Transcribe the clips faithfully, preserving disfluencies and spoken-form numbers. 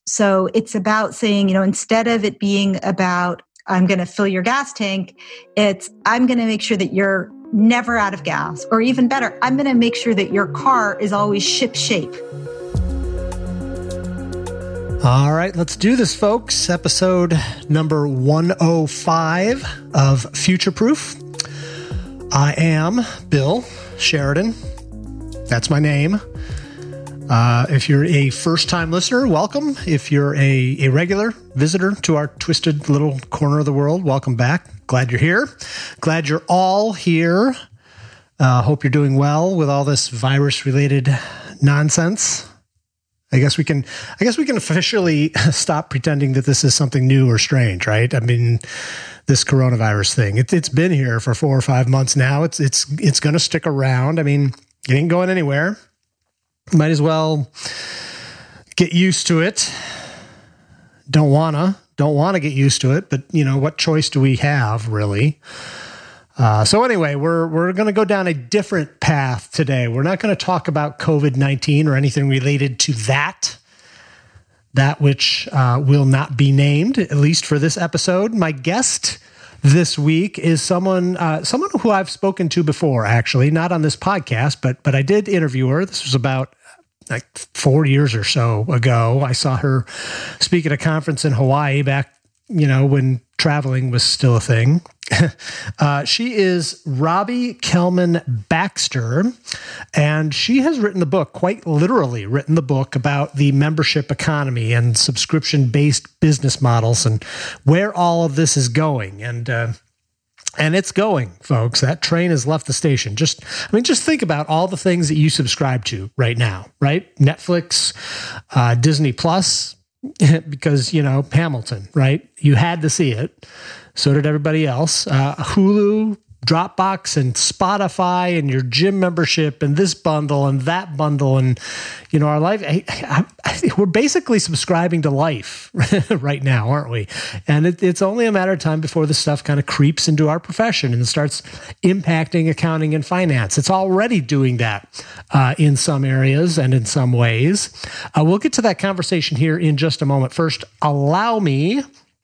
So it's about saying, you know, instead of it being about, I'm going to fill your gas tank, it's, I'm going to make sure that you're never out of gas. Or even better, I'm going to make sure that your car is always ship shape. All right, let's do this, folks. Episode number one oh five of Future Proof. I am Bill Sheridan. That's my name. Uh, if you're a first-time listener, welcome. If you're a, a regular visitor to our twisted little corner of the world, welcome back. Glad you're here. Glad you're all here. Uh, hope you're doing well with all this virus-related nonsense. I guess we can, I guess we can officially stop pretending that this is something new or strange, right? I mean, this coronavirus thing, it, it's been here for four or five months now. It's, it's, it's going to stick around. I mean, it ain't going anywhere. Might as well get used to it. Don't wanna, don't want to get used to it, but you know, what choice do we have really? Uh, so anyway, we're we're going to go down a different path today. We're not going to talk about COVID nineteen or anything related to that, that which uh, will not be named, at least for this episode. My guest this week is someone uh, someone who I've spoken to before, actually, not on this podcast, but but I did interview her. This was about like four years or so ago. I saw her speak at a conference in Hawaii back, you know, when traveling was still a thing. uh, she is Robbie Kelman Baxter, and she has written the book, quite literally written the book about the membership economy and subscription-based business models and where all of this is going. And, uh, and it's going, folks. That train has left the station. Just, I mean, just think about all the things that you subscribe to right now, right? Netflix, uh, Disney Plus, because, you know, Hamilton, right? You had to see it. So did everybody else. Uh, Hulu, Dropbox, and Spotify, and your gym membership, and this bundle, and that bundle, and, you know, our life, I, I, I, we're basically subscribing to life right now, aren't we? And it, it's only a matter of time before this stuff kind of creeps into our profession and starts impacting accounting and finance. It's already doing that uh, in some areas and in some ways. Uh, we'll get to that conversation here in just a moment. First, allow me,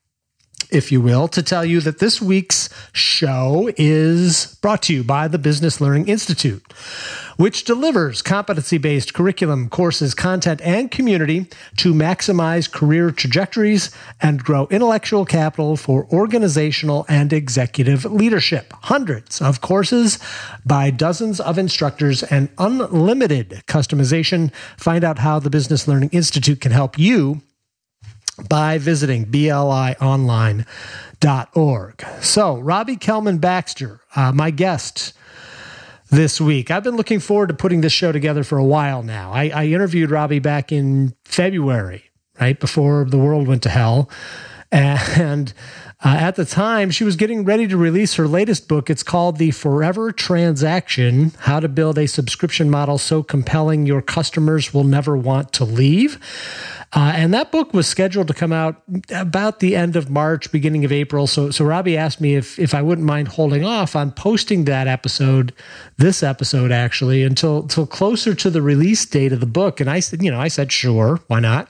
if you will, to tell you that this week's show is brought to you by the Business Learning Institute, which delivers competency-based curriculum, courses, content, and community to maximize career trajectories and grow intellectual capital for organizational and executive leadership. Hundreds of courses by dozens of instructors and unlimited customization. Find out how the Business Learning Institute can help you by visiting B L I online dot org. So, Robbie Kelman Baxter, uh, my guest this week. I've been looking forward to putting this show together for a while now. I, I interviewed Robbie back in February, right before the world went to hell. And uh, at the time, she was getting ready to release her latest book. It's called The Forever Transaction, How to Build a Subscription Model So Compelling Your Customers Will Never Want to Leave. Uh, and that book was scheduled to come out about the end of March, beginning of April. So, so Robbie asked me if if I wouldn't mind holding off on posting that episode, this episode actually, until until closer to the release date of the book. And I said, you know, I said, sure, why not?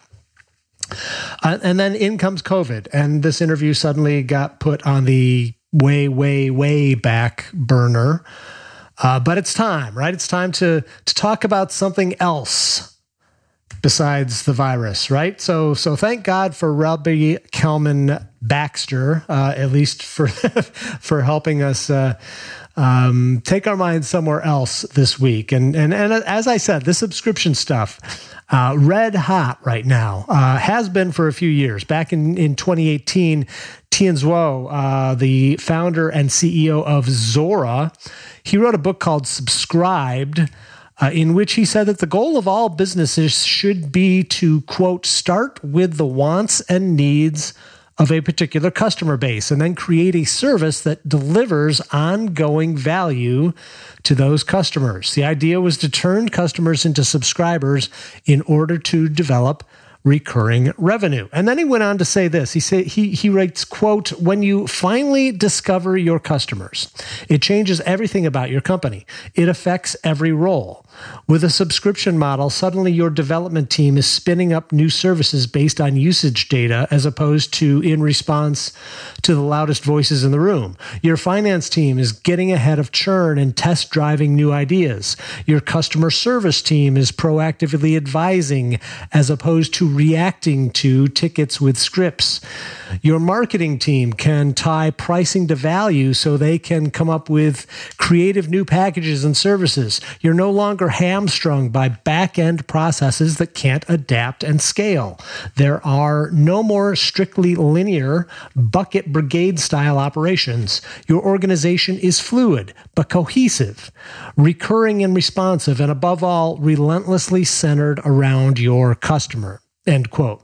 Uh, and then in comes COVID, and this interview suddenly got put on the way, way, way back burner. Uh, but it's time, right? It's time to to talk about something else besides the virus, right? So, so thank God for Robbie Kelman Baxter, uh, at least for for helping us uh, um, take our minds somewhere else this week. And and and as I said, this subscription stuff, uh, red hot right now, uh, has been for a few years. Back in in twenty eighteen, Tien Tzuo, uh, the founder and C E O of Zuora, he wrote a book called Subscribed, Uh, in which he said that the goal of all businesses should be to, quote, start with the wants and needs of a particular customer base and then create a service that delivers ongoing value to those customers. The idea was to turn customers into subscribers in order to develop recurring revenue. And then he went on to say this. He say, he he writes, quote, "When you finally discover your customers, it changes everything about your company. It affects every role. With a subscription model, suddenly your development team is spinning up new services based on usage data as opposed to in response to the loudest voices in the room. Your finance team is getting ahead of churn and test driving new ideas. Your customer service team is proactively advising as opposed to reacting to tickets with scripts. Your marketing team can tie pricing to value so they can come up with creative new packages and services. You're no longer hamstrung by back-end processes that can't adapt and scale. There are no more strictly linear bucket brigade style operations. Your organization is fluid but cohesive, recurring and responsive, and above all, relentlessly centered around your customer." End quote.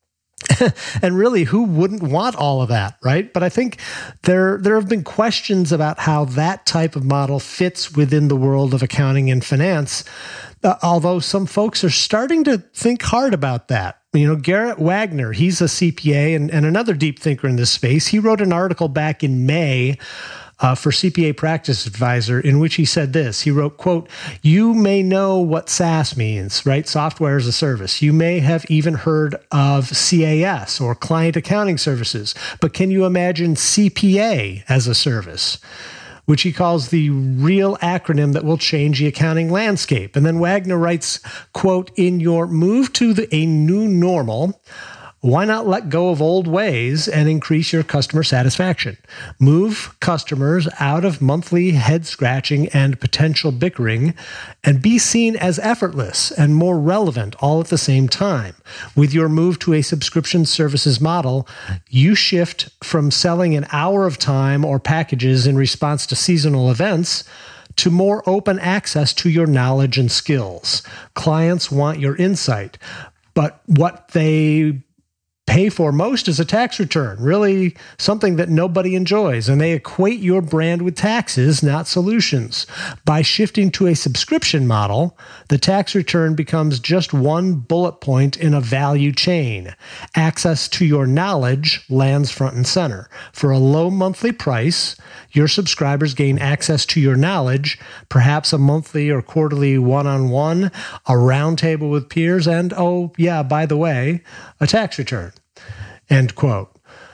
And really, who wouldn't want all of that, right? But I think there there have been questions about how that type of model fits within the world of accounting and finance, uh, although some folks are starting to think hard about that. You know, Garrett Wagner, he's a C P A and, and another deep thinker in this space. He wrote an article back in May Uh, for C P A Practice Advisor, in which he said this. He wrote, quote, "You may know what SaaS means, right? Software as a service. You may have even heard of C A S or Client Accounting Services, but can you imagine C P A as a service?" Which he calls the real acronym that will change the accounting landscape. And then Wagner writes, quote, "In your move to the, a new normal, why not let go of old ways and increase your customer satisfaction? Move customers out of monthly head scratching and potential bickering and be seen as effortless and more relevant all at the same time. With your move to a subscription services model, you shift from selling an hour of time or packages in response to seasonal events to more open access to your knowledge and skills. Clients want your insight, but what they pay for most is a tax return, really something that nobody enjoys, and they equate your brand with taxes, not solutions. By shifting to a subscription model, the tax return becomes just one bullet point in a value chain. Access to your knowledge lands front and center. For a low monthly price, your subscribers gain access to your knowledge, perhaps a monthly or quarterly one-on-one, a roundtable with peers, and, oh, yeah, by the way, a tax return. End quote.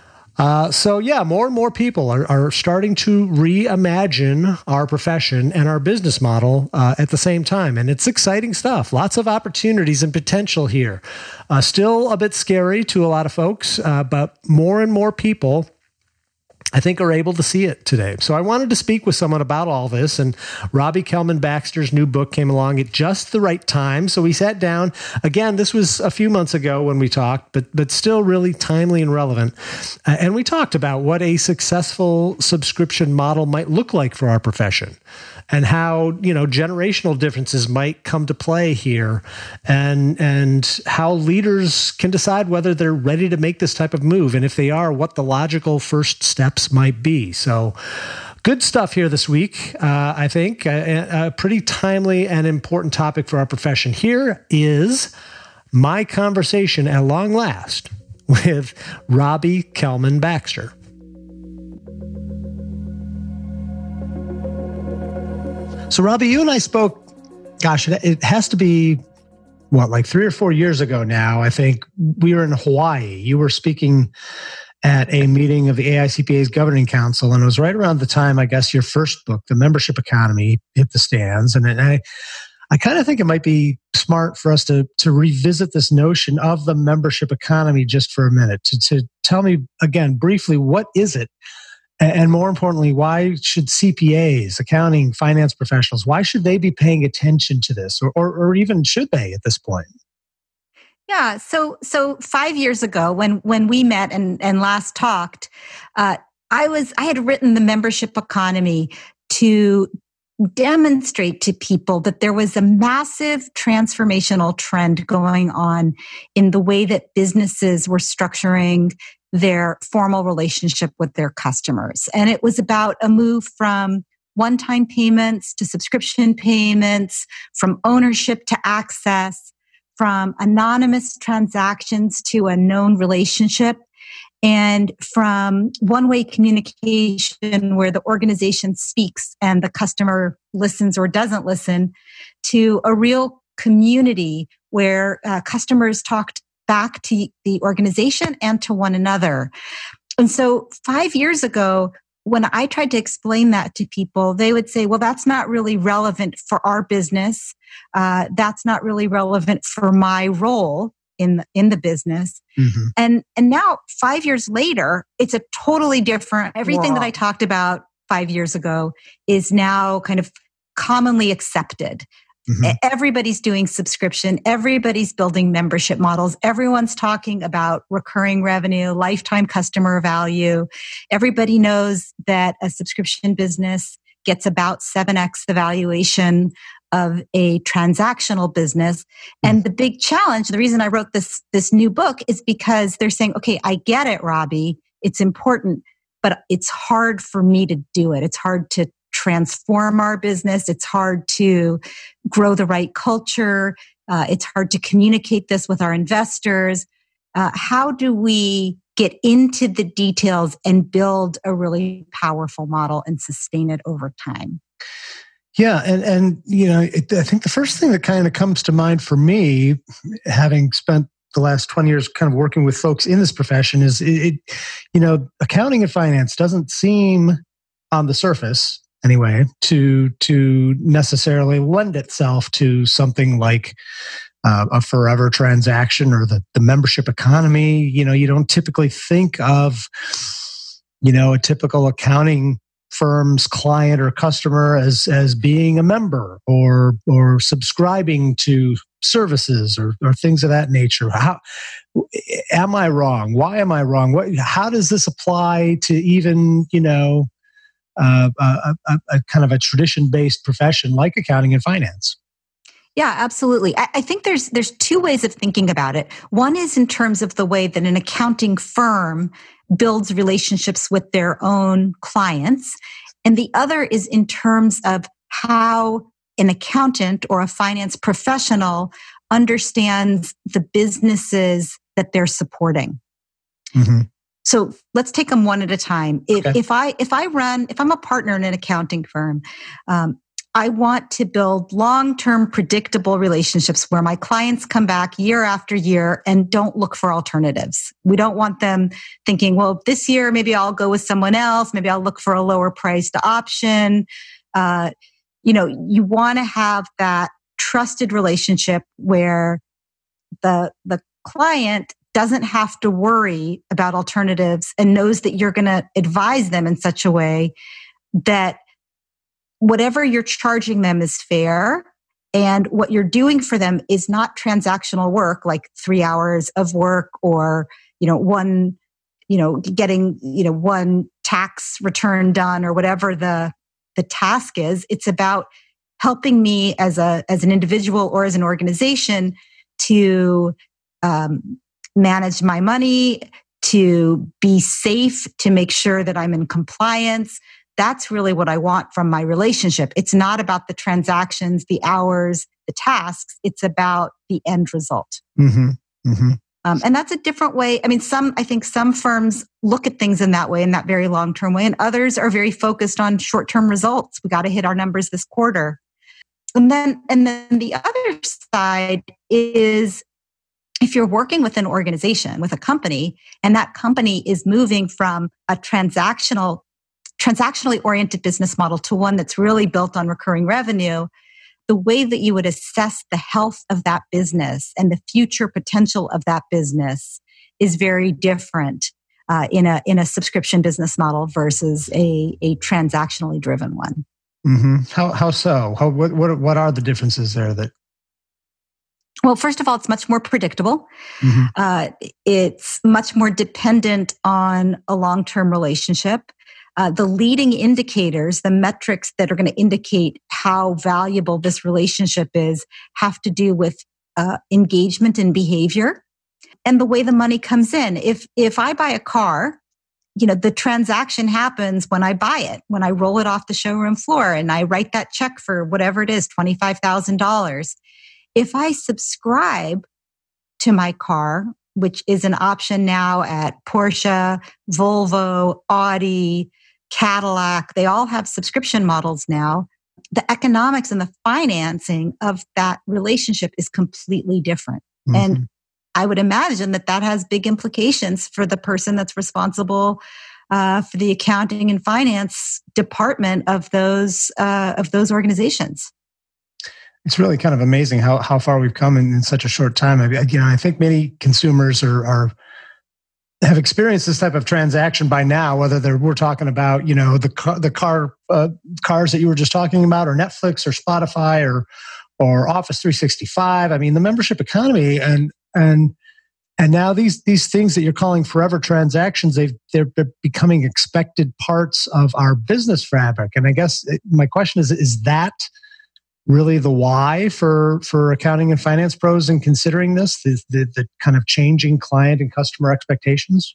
Uh, so yeah, more and more people are, are starting to reimagine our profession and our business model uh, at the same time. And it's exciting stuff. Lots of opportunities and potential here. Uh, still a bit scary to a lot of folks, uh, but more and more people, I think, are able to see it today. So I wanted to speak with someone about all this, and Robbie Kellman Baxter's new book came along at just the right time. So we sat down. Again, this was a few months ago when we talked, but but still really timely and relevant. Uh, and we talked about what a successful subscription model might look like for our profession, and how, you know, generational differences might come to play here, and and how leaders can decide whether they're ready to make this type of move, and if they are, what the logical first steps might be. So good stuff here this week, uh, I think. A, a pretty timely and important topic for our profession. Here is my conversation at long last with Robbie Kellman Baxter. So, Robbie, you and I spoke, gosh, it has to be, what, like three or four years ago now. I think we were in Hawaii. You were speaking at a meeting of the A I C P A's Governing Council, and it was right around the time, I guess, your first book, The Membership Economy, hit the stands. And I, I kind of think it might be smart for us to to revisit this notion of the membership economy just for a minute. To, to tell me, again, briefly, what is it? And more importantly, why should C P As, accounting, finance professionals, why should they be paying attention to this? Or, or, or even should they at this point? Yeah. So, so five years ago, when when we met and, and last talked, uh, I was I had written The Membership Economy to demonstrate to people that there was a massive transformational trend going on in the way that businesses were structuring their formal relationship with their customers, and it was about a move from one-time payments to subscription payments, from ownership to access, from anonymous transactions to a known relationship, and from one-way communication where the organization speaks and the customer listens or doesn't listen, to a real community where uh, customers talked back to the organization and to one another. And so five years ago, when I tried to explain that to people, they would say, well, that's not really relevant for our business. Uh, that's not really relevant for my role in the, in the business. Mm-hmm. And, and now five years later, it's a totally different, everything wow. that I talked about five years ago is now kind of commonly accepted. Mm-hmm. Everybody's doing subscription. Everybody's building membership models. Everyone's talking about recurring revenue, lifetime customer value. Everybody knows that a subscription business gets about seven x the valuation of a transactional business. Mm-hmm. And the big challenge, the reason I wrote this, this new book is because they're saying, okay, I get it, Robbie. It's important, but it's hard for me to do it. It's hard to transform our business. It's hard to grow the right culture. Uh, it's hard to communicate this with our investors. Uh, how do we get into the details and build a really powerful model and sustain it over time? Yeah, and and you know, it, I think the first thing that kind of comes to mind for me, having spent the last twenty years kind of working with folks in this profession, is it, it you know, accounting and finance doesn't seem on the surface anyway, to to necessarily lend itself to something like uh, a forever transaction or the, the membership economy. You know, you don't typically think of, you know, a typical accounting firm's client or customer as as being a member or or subscribing to services or, or things of that nature. How am I wrong? Why am I wrong? What? How does this apply to even, you know, Uh, a, a, a kind of a tradition-based profession like accounting and finance? Yeah, absolutely. I, I think there's there's two ways of thinking about it. One is in terms of the way that an accounting firm builds relationships with their own clients, and the other is in terms of how an accountant or a finance professional understands the businesses that they're supporting. Mm-hmm. So let's take them one at a time. If, okay. if I if I run, if I'm a partner in an accounting firm, um, I want to build long-term predictable relationships where my clients come back year after year and don't look for alternatives. We don't want them thinking, well, this year maybe I'll go with someone else. Maybe I'll look for a lower priced option. Uh, you know, you want to have that trusted relationship where the the client doesn't have to worry about alternatives and knows that you're going to advise them in such a way that whatever you're charging them is fair, and what you're doing for them is not transactional work like three hours of work or, you know, one, you know, getting, you know, one tax return done or whatever the the task is. It's about helping me as a as an individual or as an organization to um, manage my money, to be safe, to make sure that I'm in compliance. That's really what I want from my relationship. It's not about the transactions, the hours, the tasks. It's about the end result. Mm-hmm. Mm-hmm. Um, and that's a different way. I mean, some, I think some firms look at things in that way, in that very long-term way, and others are very focused on short-term results. We got to hit our numbers this quarter. And then, and then the other side is, if you're working with an organization, with a company, and that company is moving from a transactional, transactionally oriented business model to one that's really built on recurring revenue, the way that you would assess the health of that business and the future potential of that business is very different uh, in a in a subscription business model versus a a transactionally driven one. Mm-hmm. How how so? How, what what what are the differences there that? Well, first of all, it's much more predictable. Mm-hmm. Uh, it's much more dependent on a long-term relationship. Uh, the leading indicators, the metrics that are going to indicate how valuable this relationship is, have to do with uh, engagement and behavior and the way the money comes in. If if I buy a car, you know, the transaction happens when I buy it, when I roll it off the showroom floor and I write that check for whatever it is, twenty-five thousand dollars. if I subscribe to my car, which is an option now at Porsche, Volvo, Audi, Cadillac, they all have subscription models now. The economics and the financing of that relationship is completely different. Mm-hmm. And I would imagine that that has big implications for the person that's responsible uh, for the accounting and finance department of those uh, of those organizations. It's really kind of amazing how how far we've come in, in such a short time. I, you know, I think many consumers are, are have experienced this type of transaction by now. Whether they're we're talking about, you know, the car, the car uh, cars that you were just talking about, or Netflix, or Spotify, or or Office three sixty-five. I mean, the membership economy, and and and now these these things that you're calling forever transactions, they've they're, they're becoming expected parts of our business fabric. And I guess it, my question is: is that really the why for, for accounting and finance pros in considering this, the, the, the kind of changing client and customer expectations?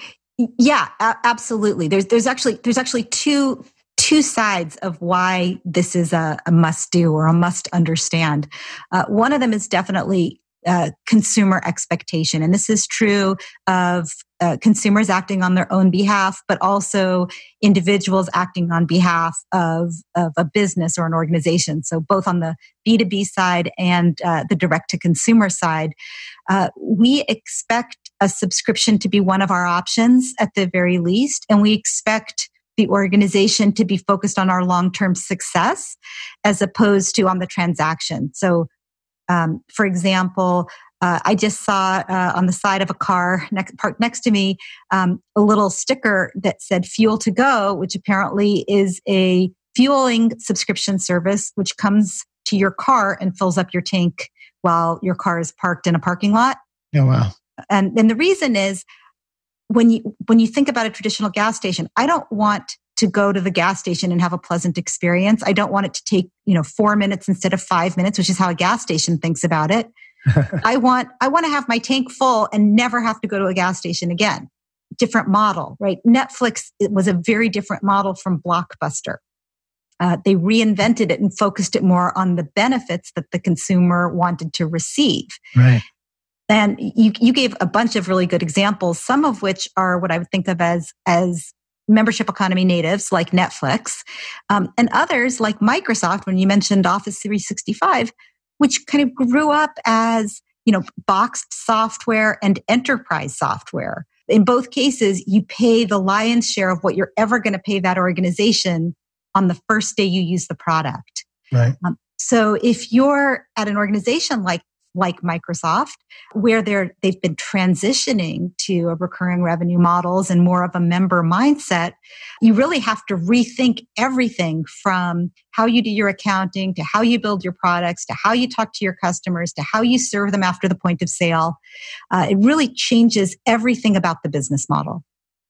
Yeah, a- absolutely. There's there's actually there's actually two two sides of why this is a, a must do or a must understand. Uh, one of them is definitely uh, consumer expectation, and this is true of uh, consumers acting on their own behalf, but also individuals acting on behalf of, of a business or an organization. So both on the B two B side and uh, the direct-to-consumer side, uh, we expect a subscription to be one of our options at the very least, and we expect the organization to be focused on our long-term success as opposed to on the transaction. So, um, for example, Uh, I just saw uh, on the side of a car next, parked next to me um, a little sticker that said Fuel to Go, which apparently is a fueling subscription service which comes to your car and fills up your tank while your car is parked in a parking lot. Oh, wow. And, and the reason is when you when you think about a traditional gas station, I don't want to go to the gas station and have a pleasant experience. I don't want it to take, you know, four minutes instead of five minutes, which is how a gas station thinks about it. I want I want to have my tank full and never have to go to a gas station again. Different model, right? Netflix, it was a very different model from Blockbuster. Uh, they reinvented it and focused it more on the benefits that the consumer wanted to receive. Right. And you you gave a bunch of really good examples, some of which are what I would think of as as membership economy natives like Netflix, um, and others like Microsoft. When you mentioned Office three sixty-five, which kind of grew up as, you know, boxed software and enterprise software. In both cases, you pay the lion's share of what you're ever going to pay that organization on the first day you use the product. Right. Um, so if you're at an organization like like Microsoft, where they're they've been transitioning to a recurring revenue models and more of a member mindset, you really have to rethink everything from how you do your accounting to how you build your products to how you talk to your customers to how you serve them after the point of sale. Uh, it really changes everything about the business model.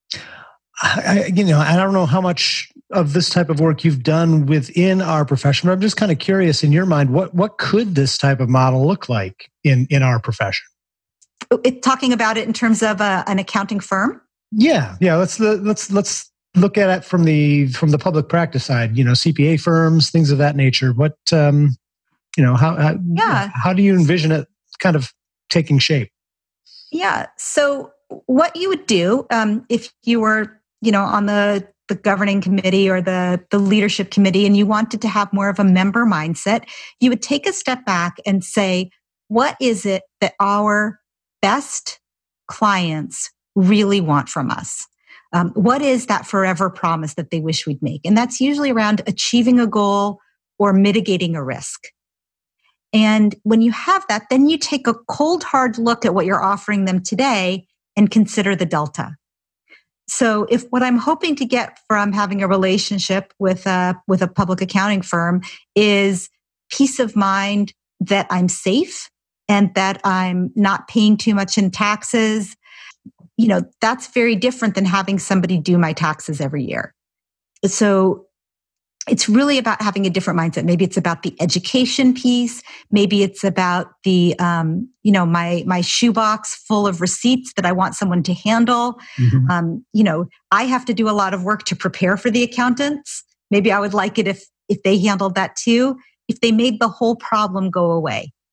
I, you know, I don't know how much of this type of work you've done within our profession, but I'm just kind of curious in your mind, what what could this type of model look like in, in our profession? It, talking about it in terms of a, an accounting firm? Yeah, yeah. Let's let's let's look at it from the from the public practice side. You know, C P A firms, things of that nature. What um, you know, how how, yeah. how do you envision it kind of taking shape? Yeah. So what you would do um, if you were, you know, on the the governing committee or the, the leadership committee, and you wanted to have more of a member mindset, you would take a step back and say, what is it that our best clients really want from us? Um, what is that forever promise that they wish we'd make? And that's usually around achieving a goal or mitigating a risk. And when you have that, then you take a cold, hard look at what you're offering them today and consider the delta. So if what I'm hoping to get from having a relationship with a, with a public accounting firm is peace of mind that I'm safe and that I'm not paying too much in taxes, you know, that's very different than having somebody do my taxes every year. So it's really about having a different mindset. Maybe it's about the education piece. Maybe it's about the, um, you know, my my shoebox full of receipts that I want someone to handle. Mm-hmm. Um, you know, I have to do a lot of work to prepare for the accountants. Maybe I would like it if if they handled that too. If they made the whole problem go away.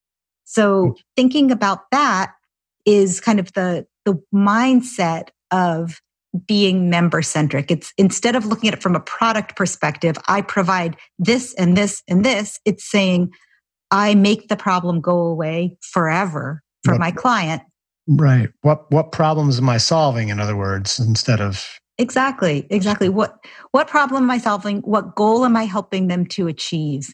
So thinking about that is kind of the, the mindset of being member centric. It's instead of looking at it from a product perspective, I provide this and this and this. It's saying I make the problem go away forever for What- my client. Right. What what problems am I solving, in other words, instead of Exactly. Exactly. What what problem am I solving? What goal am I helping them to achieve?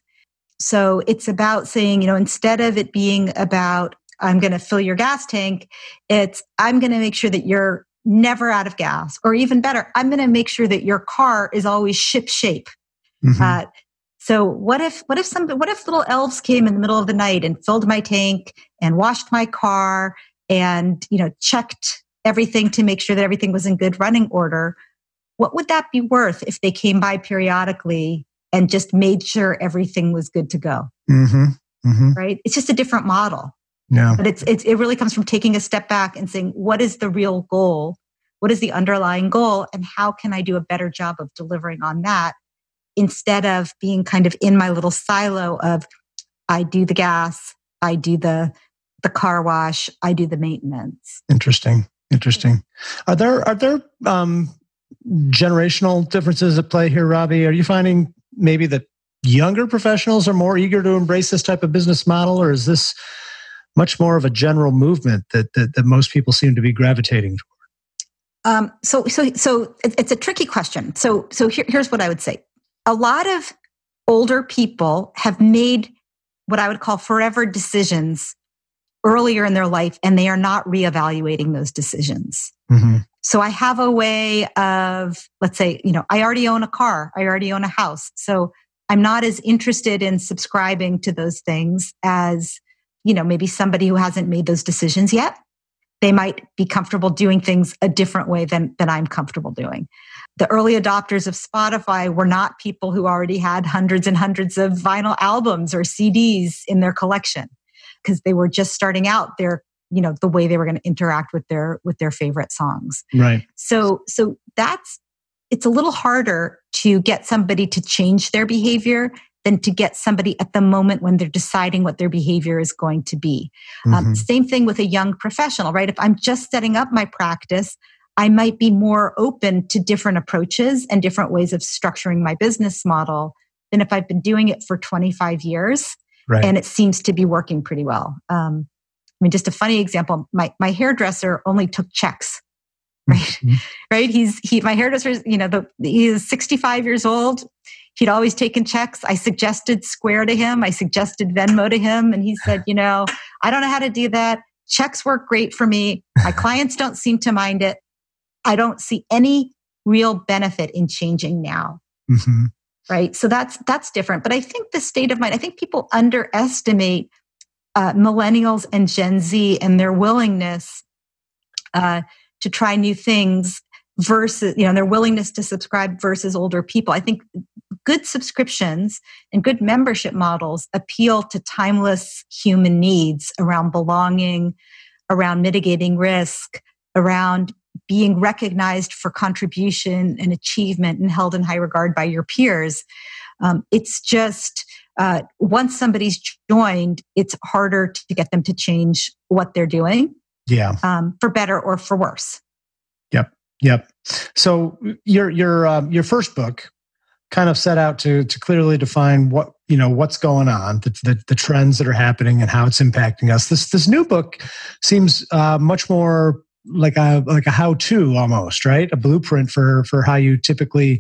So it's about saying, you know, instead of it being about I'm going to fill your gas tank, it's I'm going to make sure that you're never out of gas, or even better, I'm going to make sure that your car is always ship shape. Mhm. Uh, so what if what if some what if little elves came in the middle of the night and filled my tank and washed my car and, you know, checked everything to make sure that everything was in good running order? What would that be worth if they came by periodically and just made sure everything was good to go? Mm-hmm. Mm-hmm. Right? It's just a different model. Yeah. But it's, it's it really comes from taking a step back and saying, what is the real goal? What is the underlying goal? And how can I do a better job of delivering on that, instead of being kind of in my little silo of I do the gas, I do the the car wash, I do the maintenance. Interesting. Interesting. Are there are there um, generational differences at play here, Robbie? Are you finding maybe that younger professionals are more eager to embrace this type of business model, or is this much more of a general movement that that, that most people seem to be gravitating toward? Um, so so so it's a tricky question. So so here, here's what I would say. A lot of older people have made what I would call forever decisions earlier in their life, and they are not reevaluating those decisions. Mm-hmm. So I have a way of, let's say, you know, I already own a car, I already own a house. So I'm not as interested in subscribing to those things as, you know, maybe somebody who hasn't made those decisions yet. They might be comfortable doing things a different way than, than I'm comfortable doing. The early adopters of Spotify were not people who already had hundreds and hundreds of vinyl albums or C Ds in their collection, because they were just starting out their, you know, the way they were going to interact with their with their favorite songs. Right. So so that's it's a little harder to get somebody to change their behavior than to get somebody at the moment when they're deciding what their behavior is going to be. Mm-hmm. Um, same thing with a young professional, right? If I'm just setting up my practice, I might be more open to different approaches and different ways of structuring my business model than if I've been doing it for twenty-five years. Right. And it seems to be working pretty well. Um, I mean, just a funny example, my, my hairdresser only took checks, right? Mm-hmm. Right. He's, he, my hairdresser, you know, the, he is sixty-five years old. He'd always taken checks. I suggested Square to him. I suggested Venmo to him. And he said, you know, I don't know how to do that. Checks work great for me. My clients don't seem to mind it. I don't see any real benefit in changing now. Mm-hmm. Right. So that's, that's different. But I think the state of mind, I think people underestimate uh, millennials and Gen Z and their willingness uh, to try new things versus, you know, their willingness to subscribe versus older people. I think good subscriptions and good membership models appeal to timeless human needs around belonging, around mitigating risk, around being recognized for contribution and achievement and held in high regard by your peers. Um, it's just, uh, once somebody's joined, it's harder to get them to change what they're doing. Yeah. Um, for better or for worse. Yep. Yep. So your, your, um, your first book kind of set out to, to clearly define what, you know, what's going on, the, the, the trends that are happening and how it's impacting us. This, this new book seems, uh, much more like a like a how-to almost, right? A blueprint for for how you typically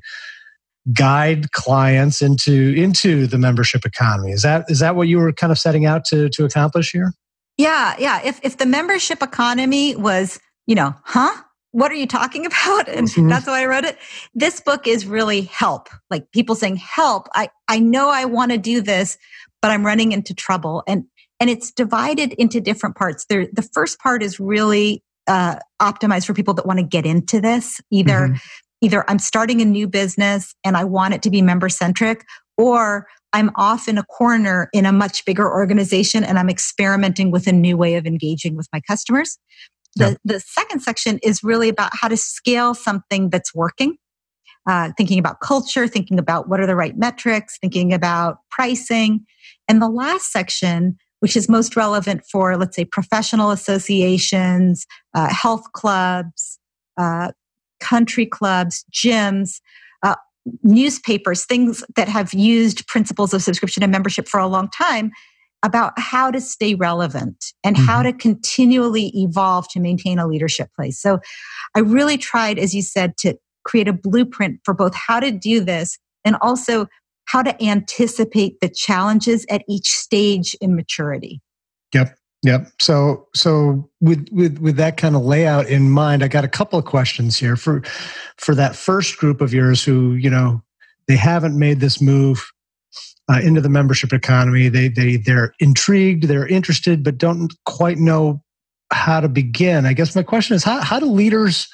guide clients into into the membership economy. Is that is that what you were kind of setting out to to accomplish here? Yeah, yeah. If if the membership economy was, you know, huh? What are you talking about? And mm-hmm. that's why I wrote it. This book is really help. Like people saying, help, I, I know I want to do this, but I'm running into trouble. And and it's divided into different parts. There, the first part is really Uh, optimized for people that want to get into this. Either, mm-hmm. either I'm starting a new business and I want it to be member centric, or I'm off in a corner in a much bigger organization and I'm experimenting with a new way of engaging with my customers. The, yep. the second section is really about how to scale something that's working. Uh, thinking about culture, thinking about what are the right metrics, thinking about pricing. And the last section which is most relevant for, let's say, professional associations, uh, health clubs, uh, country clubs, gyms, uh, newspapers, things that have used principles of subscription and membership for a long time, about how to stay relevant and mm-hmm. how to continually evolve to maintain a leadership place. So I really tried, as you said, to create a blueprint for both how to do this and also how to anticipate the challenges at each stage in maturity. Yep. Yep. So, so with, with, with that kind of layout in mind, I got a couple of questions here for, for that first group of yours who, you know, they haven't made this move uh, into the membership economy. They, they, they're intrigued, they're interested, but don't quite know how to begin. I guess my question is, how, how do leaders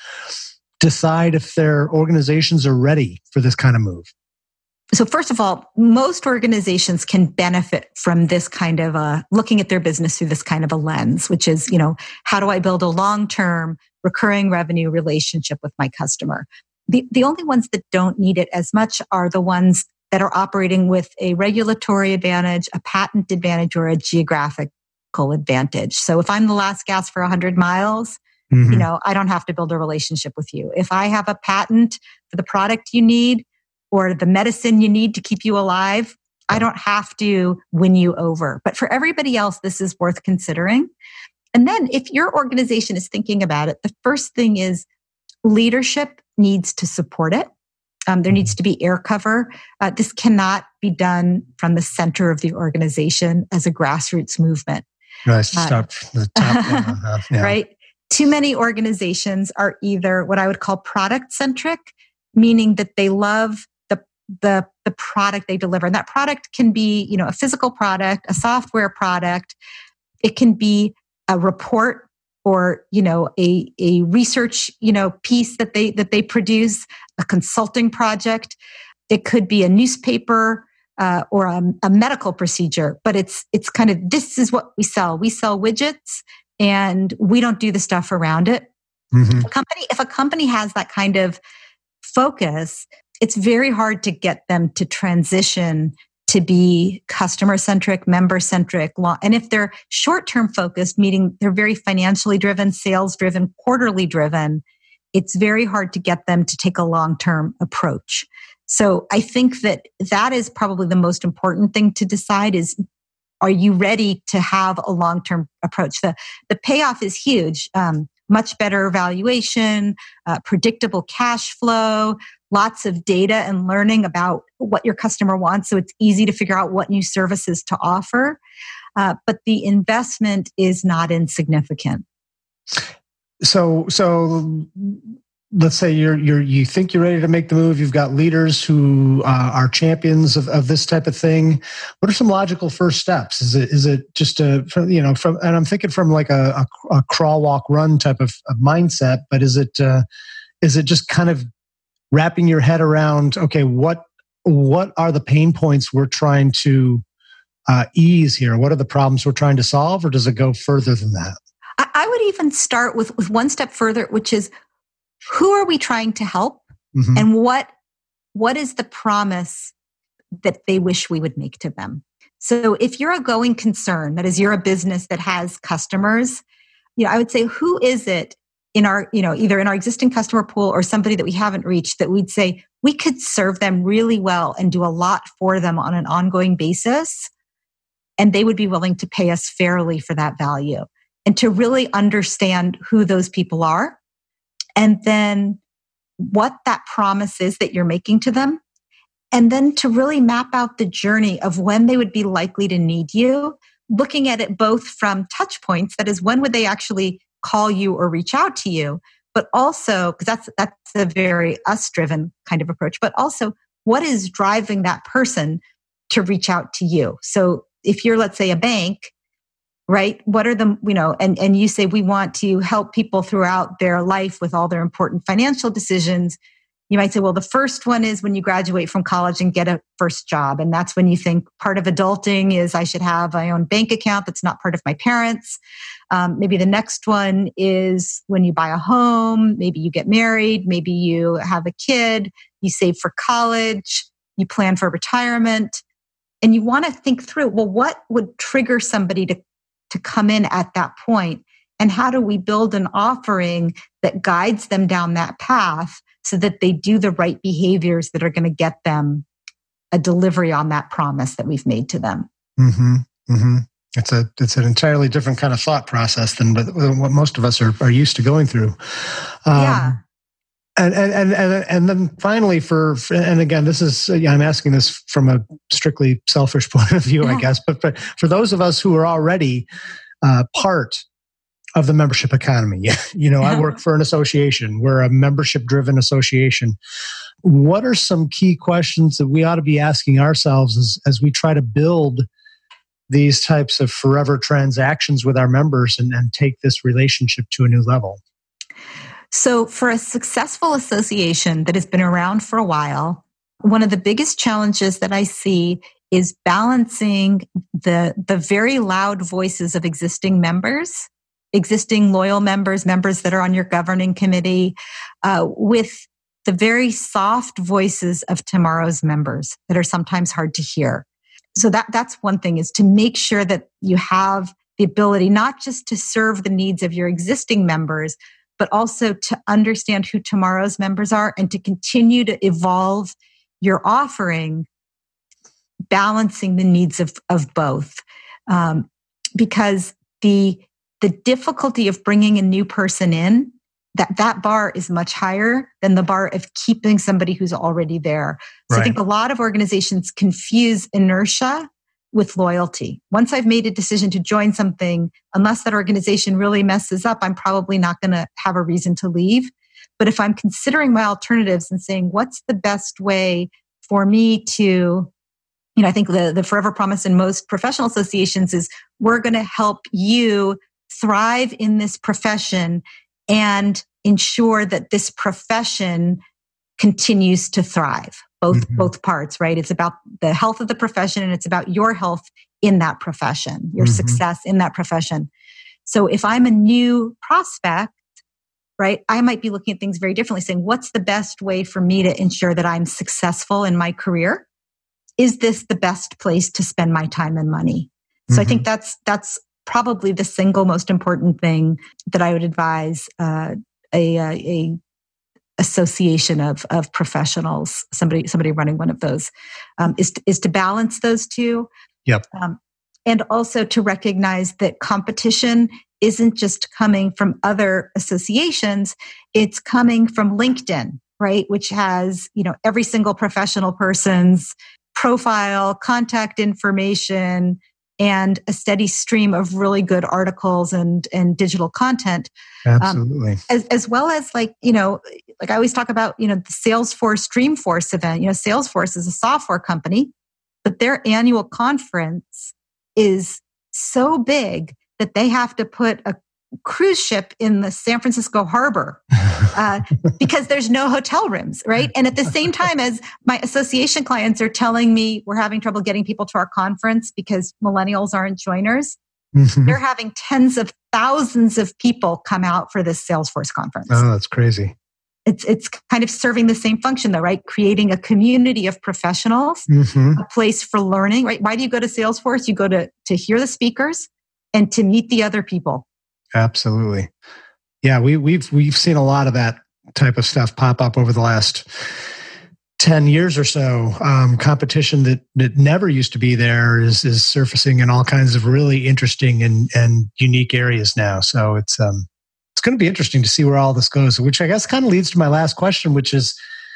decide if their organizations are ready for this kind of move? So first of all, most organizations can benefit from this kind of a, looking at their business through this kind of a lens, which is, you know, how do I build a long-term recurring revenue relationship with my customer? The, the only ones that don't need it as much are the ones that are operating with a regulatory advantage, a patent advantage, or a geographical advantage. So if I'm the last gas for one hundred miles, mm-hmm. you know, I don't have to build a relationship with you. If I have a patent for the product you need, or the medicine you need to keep you alive, I don't have to win you over. But for everybody else, this is worth considering. And then if your organization is thinking about it, the first thing is leadership needs to support it. Um, there needs to be air cover. Uh, this cannot be done from the center of the organization as a grassroots movement. Right, start from the top down, uh, yeah. Right? Too many organizations are either what I would call product-centric, meaning that they love the the product they deliver. And that product can be, you know, a physical product, a software product. It can be a report or, you know, a, a research, you know, piece that they that they produce, a consulting project. It could be a newspaper uh, or a, a medical procedure. But it's it's kind of, this is what we sell. We sell widgets and we don't do the stuff around it. Mm-hmm. A company, if a company has that kind of focus, it's very hard to get them to transition to be customer-centric, member-centric. And if they're short-term focused, meaning they're very financially driven, sales-driven, quarterly driven, it's very hard to get them to take a long-term approach. So I think that that is probably the most important thing to decide is, are you ready to have a long-term approach? The, the payoff is huge. Um, much better valuation, uh, predictable cash flow, lots of data and learning about what your customer wants. So it's easy to figure out what new services to offer. Uh, but the investment is not insignificant. So, so let's say you're, you're, you think you're ready to make the move. You've got leaders who uh, are champions of, of this type of thing. What are some logical first steps? Is it, is it just a, you know, from, and I'm thinking from like a, a, a crawl, walk, run type of, of mindset, but is it, uh, is it just kind of wrapping your head around, okay, what, what are the pain points we're trying to uh, ease here? What are the problems we're trying to solve? Or does it go further than that? I, I would even start with, with one step further, which is, who are we trying to help? Mm-hmm. And what what is the promise that they wish we would make to them? So if you're a going concern, that is, you're a business that has customers, you know, I would say, who is it in our, you know, either in our existing customer pool or somebody that we haven't reached that we'd say we could serve them really well and do a lot for them on an ongoing basis, and they would be willing to pay us fairly for that value, and to really understand who those people are. And then what that promise is that you're making to them. And then to really map out the journey of when they would be likely to need you, looking at it both from touch points, that is, when would they actually call you or reach out to you, but also, because that's, that's a very us-driven kind of approach, but also what is driving that person to reach out to you. So if you're, let's say, a bank, right? What are the, you know, and, and you say we want to help people throughout their life with all their important financial decisions. You might say, well, the first one is when you graduate from college and get a first job. And that's when you think part of adulting is I should have my own bank account that's not part of my parents. Um, maybe the next one is when you buy a home, maybe you get married, maybe you have a kid, you save for college, you plan for retirement. And you want to think through, well, what would trigger somebody to, to come in at that point? And how do we build an offering that guides them down that path so that they do the right behaviors that are going to get them a delivery on that promise that we've made to them? Mm-hmm. Mm-hmm. It's a it's an entirely different kind of thought process than what most of us are, are used to going through. Um, yeah. And, and and and then finally, for and again, this is yeah, I'm asking this from a strictly selfish point of view, yeah. I guess. But but for those of us who are already uh, part of the membership economy, you know, I work for an association. We're a membership-driven association. What are some key questions that we ought to be asking ourselves as as we try to build these types of forever transactions with our members and, and take this relationship to a new level? So for a successful association that has been around for a while, one of the biggest challenges that I see is balancing the, the very loud voices of existing members, existing loyal members, members that are on your governing committee, uh, with the very soft voices of tomorrow's members that are sometimes hard to hear. So that, that's one thing, is to make sure that you have the ability not just to serve the needs of your existing members, but also to understand who tomorrow's members are and to continue to evolve your offering, balancing the needs of, of both. Um, because the, the difficulty of bringing a new person in, that, that bar is much higher than the bar of keeping somebody who's already there. So right. I think a lot of organizations confuse inertia with loyalty. Once I've made a decision to join something, unless that organization really messes up, I'm probably not going to have a reason to leave. But if I'm considering my alternatives and saying, what's the best way for me to, you know, I think the, the forever promise in most professional associations is we're going to help you thrive in this profession and ensure that this profession continues to thrive. Both, mm-hmm. both parts, right? It's about the health of the profession and it's about your health in that profession, your mm-hmm. success in that profession. So if I'm a new prospect, right, I might be looking at things very differently, saying, what's the best way for me to ensure that I'm successful in my career? Is this the best place to spend my time and money? So mm-hmm. I think that's, that's probably the single most important thing that I would advise uh, a, a, a association of of professionals, somebody somebody running one of those, um, is is to balance those two. Yep. Um, and also to recognize that competition isn't just coming from other associations; it's coming from LinkedIn, right? Which has, you know, every single professional person's profile, contact information, and a steady stream of really good articles and, and digital content. Absolutely. Um, as, as well as like, you know, like I always talk about, you know, the Salesforce Dreamforce event. You know, Salesforce is a software company, but their annual conference is so big that they have to put a cruise ship in the San Francisco harbor uh, because there's no hotel rooms, right? And at the same time as my association clients are telling me we're having trouble getting people to our conference because millennials aren't joiners, mm-hmm. they're having tens of thousands of people come out for this Salesforce conference. Oh, that's crazy. It's it's kind of serving the same function though, right? Creating a community of professionals, mm-hmm. a place for learning, right? Why do you go to Salesforce? You go to to hear the speakers and to meet the other people. Absolutely. Yeah, we, we've we've seen a lot of that type of stuff pop up over the last ten years or so. Um, competition that, that never used to be there is is surfacing in all kinds of really interesting and, and unique areas now. So it's um it's going to be interesting to see where all this goes, which I guess kind of leads to my last question, which is,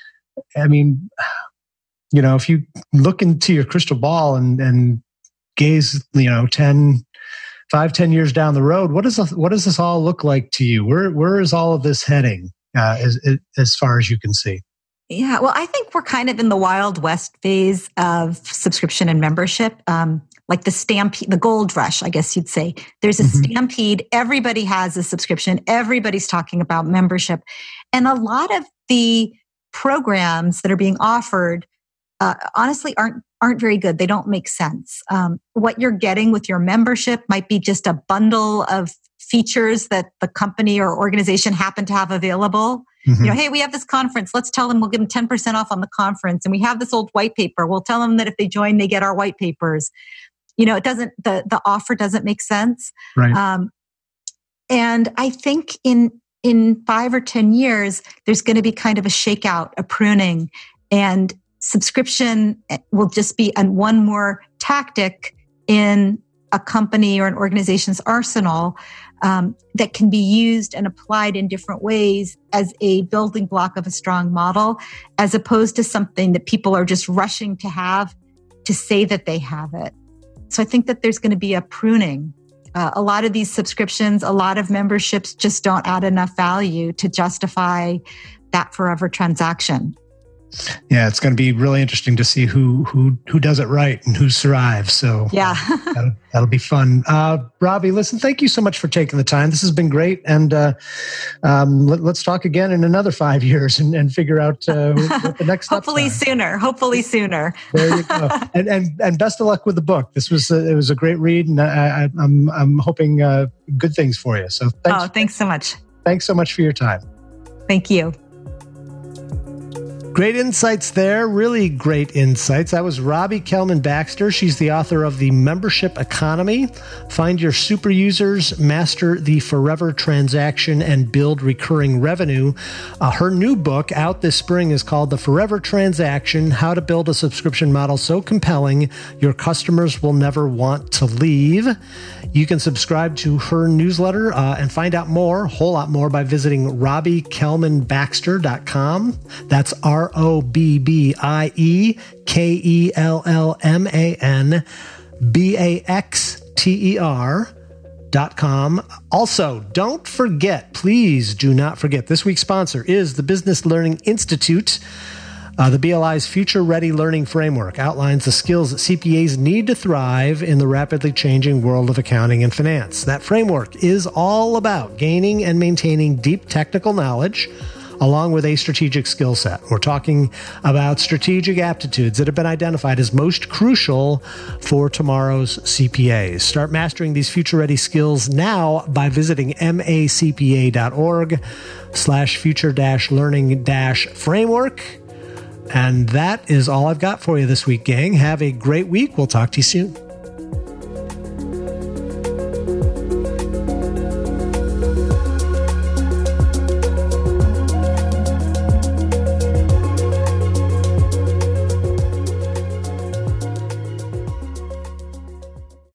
I mean, you know, if you look into your crystal ball and, and gaze, you know, ten Five, ten years down the road, what does what does this all look like to you? Where where is all of this heading, uh, as as far as you can see? Yeah, well, I think we're kind of in the Wild West phase of subscription and membership, um, like the stampede, the gold rush, I guess you'd say. There's a mm-hmm. stampede. Everybody has a subscription. Everybody's talking about membership, and a lot of the programs that are being offered, uh, honestly, aren't. aren't very good. They don't make sense. Um, what you're getting with your membership might be just a bundle of features that the company or organization happen to have available. Mm-hmm. You know, hey, we have this conference. Let's tell them we'll give them ten percent off on the conference. And we have this old white paper. We'll tell them that if they join, they get our white papers. You know, it doesn't, the, the offer doesn't make sense. Right. Um, and I think in, in five or ten years, there's going to be kind of a shakeout, a pruning, and subscription will just be an, one more tactic in a company or an organization's arsenal um, that can be used and applied in different ways as a building block of a strong model, as opposed to something that people are just rushing to have to say that they have it. So I think that there's going to be a pruning. Uh, a lot of these subscriptions, a lot of memberships just don't add enough value to justify that forever transaction. Yeah, it's going to be really interesting to see who who who does it right and who survives. So yeah, uh, that'll, that'll be fun. Uh, Robbie, listen, thank you so much for taking the time. This has been great, and uh, um, let, let's talk again in another five years and, and figure out uh, what the next. Hopefully sooner. Hopefully sooner. There you go. and and and best of luck with the book. This was a, it was a great read, and I, I, I'm I'm hoping uh, good things for you. So thanks. Oh, thanks so much. Thanks so much for your time. Thank you. Great insights there. Really great insights. That was Robbie Kellman Baxter. She's the author of The Membership Economy. Find your super users, master the forever transaction, and build recurring revenue. Uh, her new book out this spring is called The Forever Transaction, How to Build a Subscription Model So Compelling Your Customers Will Never Want to Leave. You can subscribe to her newsletter uh, and find out more, a whole lot more, by visiting robbie kellman baxter dot com. That's R O B B I E K E L L M A N B A X T E R dot com. Also, don't forget, please do not forget, this week's sponsor is the Business Learning Institute. Uh, the B L I's Future Ready Learning Framework outlines the skills that C P As need to thrive in the rapidly changing world of accounting and finance. That framework is all about gaining and maintaining deep technical knowledge along with a strategic skill set. We're talking about strategic aptitudes that have been identified as most crucial for tomorrow's C P As. Start mastering these future-ready skills now by visiting macpa.org slash future dash learning dash framework. And that is all I've got for you this week, gang. Have a great week. We'll talk to you soon.